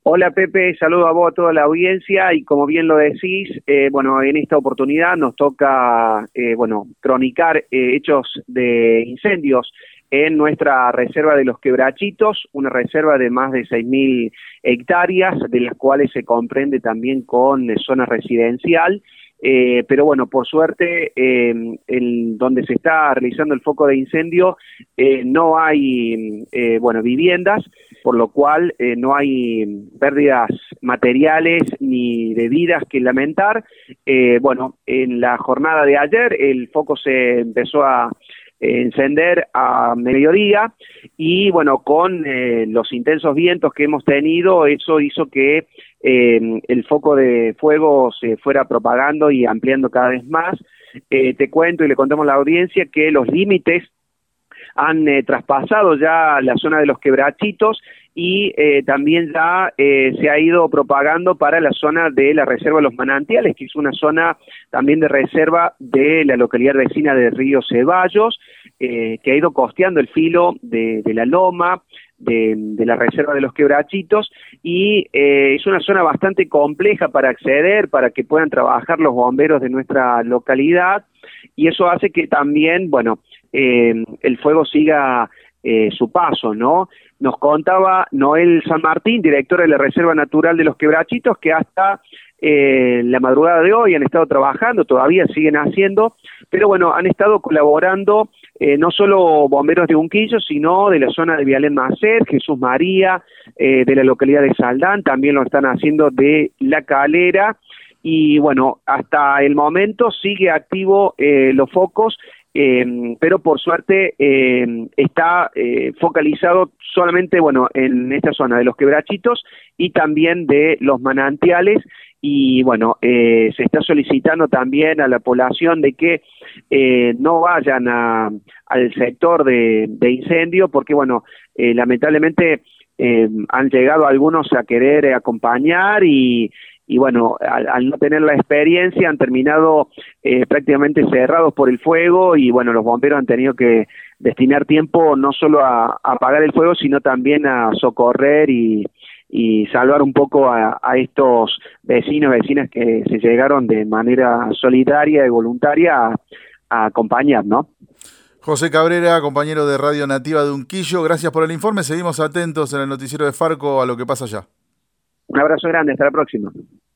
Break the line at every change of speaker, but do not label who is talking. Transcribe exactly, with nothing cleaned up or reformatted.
Hola Pepe, saludo a vos, a toda la audiencia y como bien lo decís, eh, bueno, en esta oportunidad nos toca, eh, bueno, cronicar eh, hechos de incendios en nuestra reserva de los Quebrachitos, una reserva de más de seis mil hectáreas, de las cuales se comprende también con eh, zona residencial. Eh, pero bueno, por suerte, eh, en donde se está realizando el foco de incendio eh, no hay, eh, bueno, viviendas, por lo cual eh, no hay pérdidas materiales ni de vidas que lamentar. Eh, bueno, en la jornada de ayer el foco se empezó a encender a mediodía y bueno, con eh, los intensos vientos que hemos tenido, eso hizo que eh, el foco de fuego se fuera propagando y ampliando cada vez más. Eh, te cuento y le contamos a la audiencia que los límites han eh, traspasado ya la zona de los Quebrachitos y eh, también ya eh, se ha ido propagando para la zona de la Reserva de los Manantiales, que es una zona también de reserva de la localidad vecina de Río Ceballos, eh, que ha ido costeando el filo de, de la loma, de, de la Reserva de los Quebrachitos, y eh, es una zona bastante compleja para acceder, para que puedan trabajar los bomberos de nuestra localidad, y eso hace que también, bueno, eh, el fuego siga eh, su paso, ¿no? Nos contaba Noel San Martín, director de la Reserva Natural de los Quebrachitos, que hasta eh, la madrugada de hoy han estado trabajando, todavía siguen haciendo, pero bueno, han estado colaborando eh, no solo bomberos de Unquillo, sino de la zona de Vialén Macer, Jesús María, eh, de la localidad de Saldán, también lo están haciendo de La Calera, y bueno, hasta el momento sigue activo eh, los focos, eh, pero por suerte eh, está eh, focalizado solamente, bueno, en esta zona de los Quebrachitos y también de los Manantiales, y bueno, eh, se está solicitando también a la población de que eh, no vayan a, al sector de, de incendio, porque bueno, eh, lamentablemente eh, han llegado algunos a querer eh, acompañar y y bueno, al, al no tener la experiencia han terminado eh, prácticamente cerrados por el fuego y bueno, los bomberos han tenido que destinar tiempo no solo a, a apagar el fuego, sino también a socorrer y, y salvar un poco a, a estos vecinos, vecinas que se llegaron de manera solidaria y voluntaria a, a acompañar, ¿no?
José Cabrera, compañero de Radio Nativa de Unquillo, gracias por el informe. Seguimos atentos en el noticiero de Farco a lo que pasa allá.
Un abrazo grande, hasta la próxima.